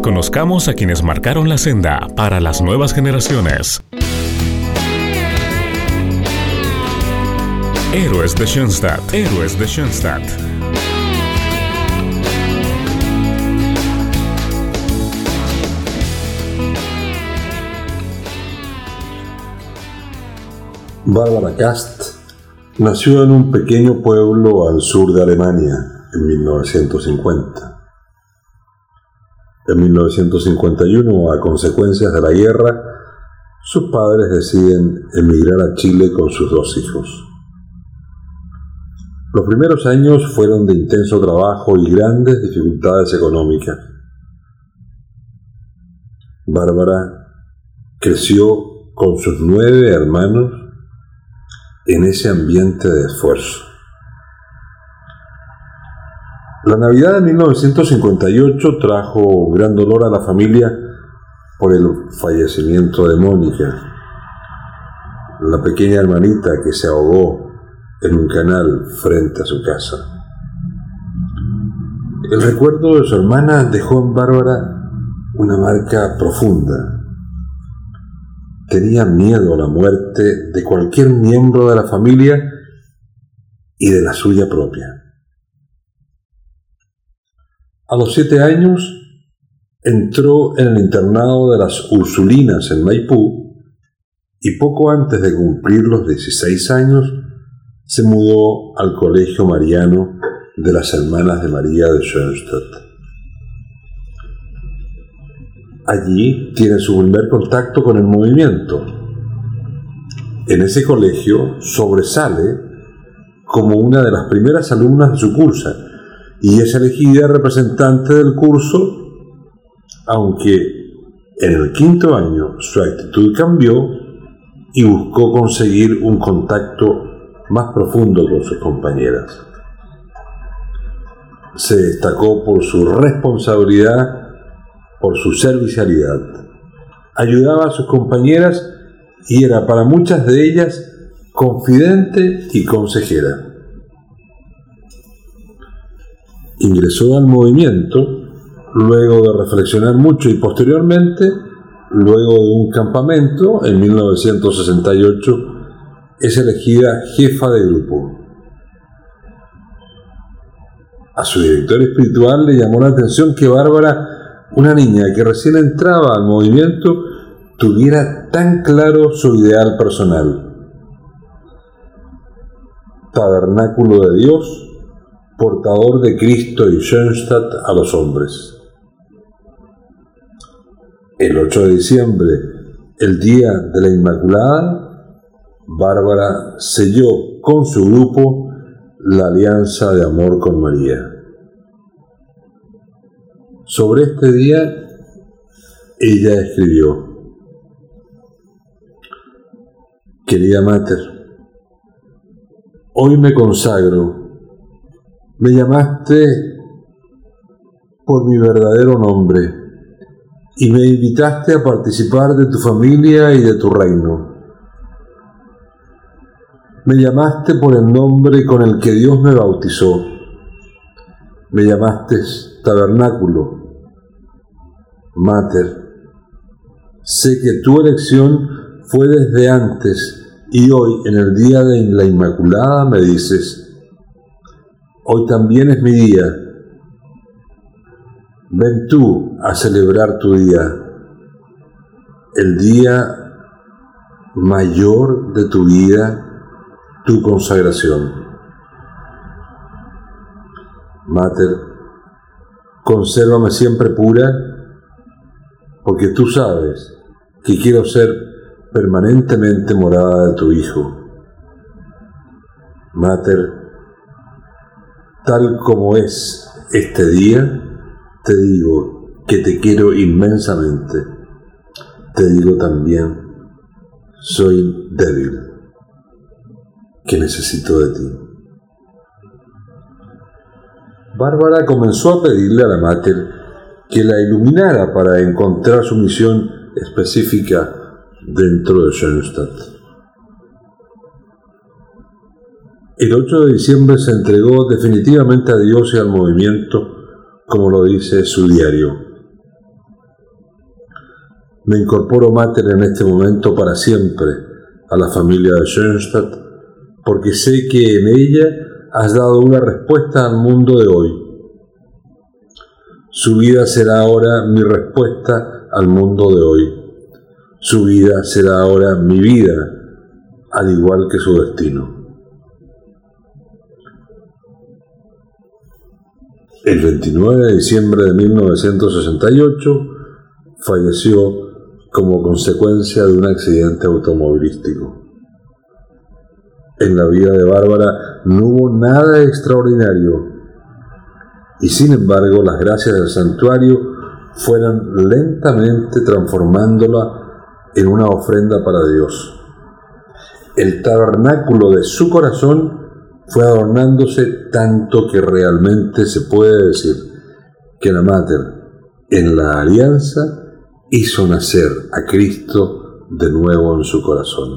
Conozcamos a quienes marcaron la senda para las nuevas generaciones. Héroes de Schoenstatt. Héroes de Schoenstatt. Barbara Kast nació en un pequeño pueblo al sur de Alemania en 1950. En 1951, a consecuencias de la guerra, sus padres deciden emigrar a Chile con sus 2 hijos. Los primeros años fueron de intenso trabajo y grandes dificultades económicas. Bárbara creció con sus 9 hermanos en ese ambiente de esfuerzo. La Navidad de 1958 trajo un gran dolor a la familia por el fallecimiento de Mónica, la pequeña hermanita que se ahogó en un canal frente a su casa. El recuerdo de su hermana dejó en Bárbara una marca profunda. Tenía miedo a la muerte de cualquier miembro de la familia y de la suya propia. A los 7 años entró en el internado de las Ursulinas en Maipú y poco antes de cumplir los 16 años se mudó al Colegio Mariano de las Hermanas de María de Schoenstatt. Allí tiene su primer contacto con el movimiento. En ese colegio sobresale como una de las primeras alumnas de su curso y es elegida representante del curso, aunque en el 5º año su actitud cambió y buscó conseguir un contacto más profundo con sus compañeras. Se destacó por su responsabilidad, por su servicialidad. Ayudaba a sus compañeras y era para muchas de ellas confidente y consejera. Ingresó al movimiento luego de reflexionar mucho y posteriormente, luego de un campamento en 1968, es elegida jefa de grupo. A su director espiritual le llamó la atención que Bárbara, una niña que recién entraba al movimiento, tuviera tan claro su ideal personal. Tabernáculo de Dios, portador de Cristo y Schoenstatt a los hombres. El 8 de diciembre, el día de la Inmaculada, Bárbara selló con su grupo la alianza de amor con María. Sobre este día, ella escribió: Querida Mater, hoy me consagro. Me llamaste por mi verdadero nombre y me invitaste a participar de tu familia y de tu reino. Me llamaste por el nombre con el que Dios me bautizó. Me llamaste Tabernáculo. Mater, sé que tu elección fue desde antes y hoy, en el día de la Inmaculada, me dices: hoy también es mi día. Ven tú a celebrar tu día, el día mayor de tu vida, tu consagración. Mater, consérvame siempre pura, porque tú sabes que quiero ser permanentemente morada de tu Hijo. Mater, tal como es este día, te digo que te quiero inmensamente. Te digo también, soy débil, que necesito de ti. Bárbara comenzó a pedirle a la Mater que la iluminara para encontrar su misión específica dentro de Schoenstatt. El 8 de diciembre se entregó definitivamente a Dios y al movimiento, como lo dice su diario. Me incorporo mater en este momento para siempre a la familia de Schoenstatt, porque sé que en ella has dado una respuesta al mundo de hoy. Su vida será ahora mi respuesta al mundo de hoy. Su vida será ahora mi vida, al igual que su destino. El 29 de diciembre de 1968 falleció como consecuencia de un accidente automovilístico. En la vida de Bárbara no hubo nada extraordinario, y sin embargo las gracias del santuario fueron lentamente transformándola en una ofrenda para Dios. El tabernáculo de su corazón fue adornándose tanto que realmente se puede decir que la Mater, en la alianza, hizo nacer a Cristo de nuevo en su corazón.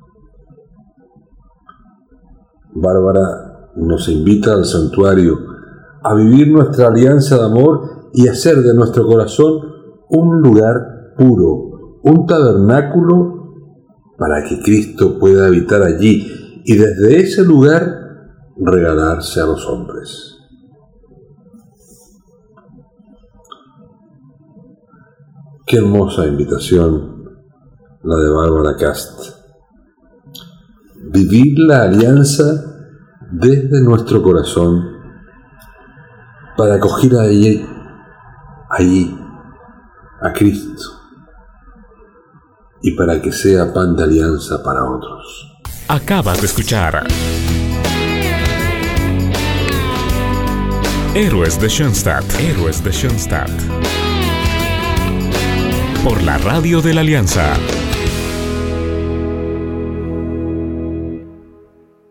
Bárbara nos invita al santuario a vivir nuestra alianza de amor y hacer de nuestro corazón un lugar puro, un tabernáculo para que Cristo pueda habitar allí y desde ese lugar regalarse a los hombres. Qué hermosa invitación la de Bárbara Cast. Vivir la alianza desde nuestro corazón para acoger allí a Cristo y para que sea pan de alianza para otros. Acabas de escuchar Héroes de Schoenstatt. Héroes de Schoenstatt. Por la Radio de la Alianza.